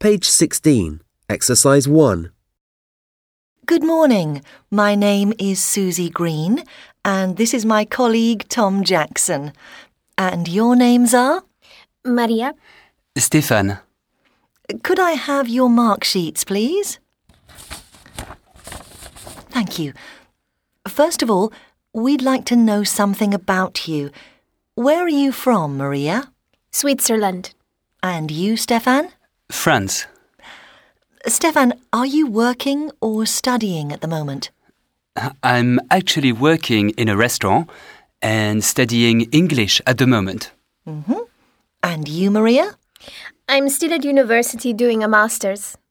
Page 16, Exercise 1. Good morning. My name is Susie Green, and this is my colleague Tom Jackson. And your names are? Maria. Stéphane. Could I have your mark sheets, please? Thank you. First of all, we'd like to know something about you. Where are you from, Maria? Switzerland. And you, Stéphane? France. Stéphane, are you working or studying at the moment? I'm actually working in a restaurant and studying English at the moment. And you, Maria? I'm still at university doing a master's.